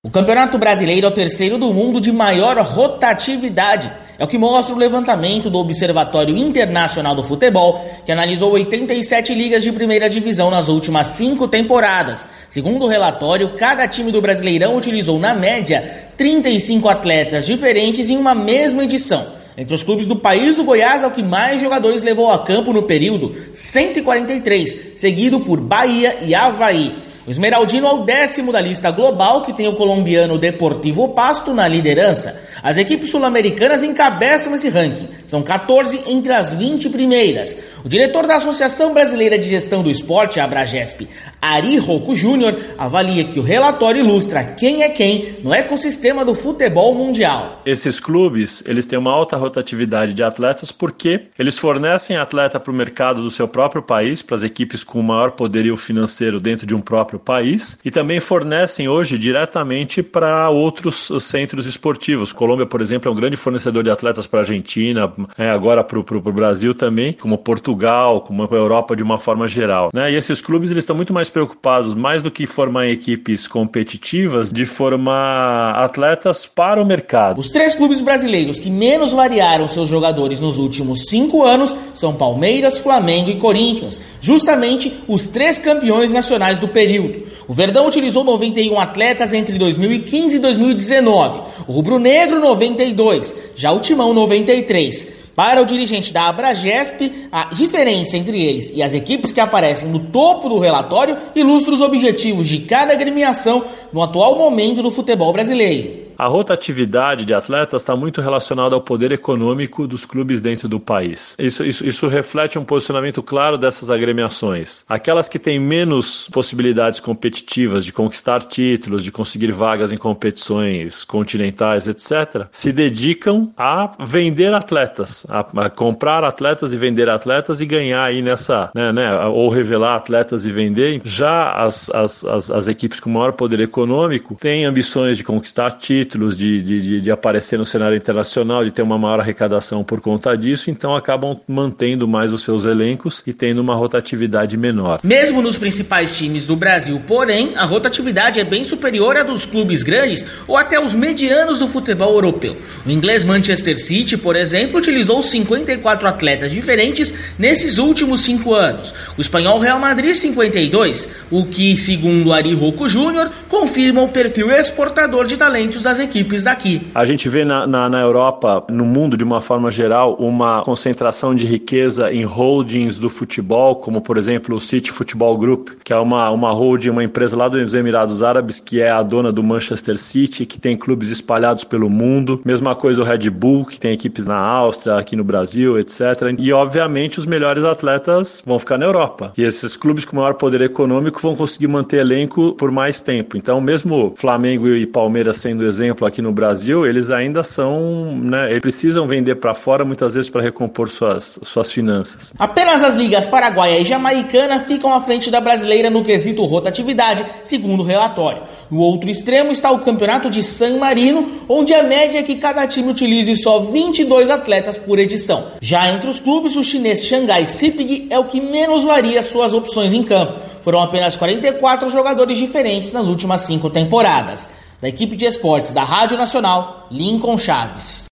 O Campeonato Brasileiro é o terceiro do mundo de maior rotatividade. É o que mostra o levantamento do Observatório Internacional do Futebol, que analisou 87 ligas de primeira divisão nas últimas 5 temporadas. Segundo o relatório, cada time do Brasileirão utilizou, na média, 35 atletas diferentes em uma mesma edição. Entre os clubes do país, o Goiás é o que mais jogadores levou a campo no período, 143, seguido por Bahia e Avaí. O Esmeraldino é o 10º da lista global, que tem o colombiano Deportivo Pasto na liderança. As equipes sul-americanas encabeçam esse ranking. São 14 entre as 20 primeiras. O diretor da Associação Brasileira de Gestão do Esporte, a Abragesp, Ari Rocco Júnior, avalia que o relatório ilustra quem é quem no ecossistema do futebol mundial. Esses clubes, eles têm uma alta rotatividade de atletas porque eles fornecem atleta para o mercado do seu próprio país, para as equipes com maior poderio financeiro dentro de um próprio país, e também fornecem hoje diretamente para outros centros esportivos. Colômbia, por exemplo, é um grande fornecedor de atletas para a Argentina, agora para o Brasil também, como Portugal, como a Europa de uma forma geral. E esses clubes eles estão muito mais preocupados, mais do que formar equipes competitivas, de formar atletas para o mercado. Os 3 clubes brasileiros que menos variaram seus jogadores nos últimos 5 anos são Palmeiras, Flamengo e Corinthians, justamente os 3 campeões nacionais do período. O Verdão utilizou 91 atletas entre 2015 e 2019, o Rubro-Negro 92, já o Timão 93. Para o dirigente da Abragesp, a diferença entre eles e as equipes que aparecem no topo do relatório ilustra os objetivos de cada agremiação no atual momento do futebol brasileiro. A rotatividade de atletas está muito relacionada ao poder econômico dos clubes dentro do país. Isso reflete um posicionamento claro dessas agremiações. Aquelas que têm menos possibilidades competitivas de conquistar títulos, de conseguir vagas em competições continentais, etc., se dedicam a vender atletas, a comprar atletas e vender atletas e ganhar aí nessa, ou revelar atletas e vender. Já as equipes com maior poder econômico têm ambições de conquistar títulos, de aparecer no cenário internacional, de ter uma maior arrecadação por conta disso, então acabam mantendo mais os seus elencos e tendo uma rotatividade menor. Mesmo nos principais times do Brasil, porém, a rotatividade é bem superior à dos clubes grandes ou até os medianos do futebol europeu. O inglês Manchester City, por exemplo, utilizou 54 atletas diferentes nesses últimos 5 anos. O espanhol Real Madrid, 52, o que, segundo Ari Rocco Júnior, confirma o perfil exportador de talentos das equipes daqui. A gente vê na Europa, no mundo de uma forma geral, uma concentração de riqueza em holdings do futebol, como por exemplo o City Football Group, que é uma holding, uma empresa lá dos Emirados Árabes, que é a dona do Manchester City, que tem clubes espalhados pelo mundo. Mesma coisa o Red Bull, que tem equipes na Áustria, aqui no Brasil, etc. E obviamente os melhores atletas vão ficar na Europa. E esses clubes com maior poder econômico vão conseguir manter elenco por mais tempo. Então mesmo Flamengo e Palmeiras sendo exemplo aqui no Brasil, eles ainda são, eles precisam vender para fora muitas vezes para recompor suas finanças. Apenas as ligas paraguaia e jamaicana ficam à frente da brasileira no quesito rotatividade, segundo o relatório. No outro extremo está o campeonato de San Marino, onde a média é que cada time utilize só 22 atletas por edição. Já entre os clubes, o chinês Xangai Sipig é o que menos varia suas opções em campo. Foram apenas 44 jogadores diferentes nas últimas 5 temporadas. Da equipe de esportes da Rádio Nacional, Lincoln Chaves.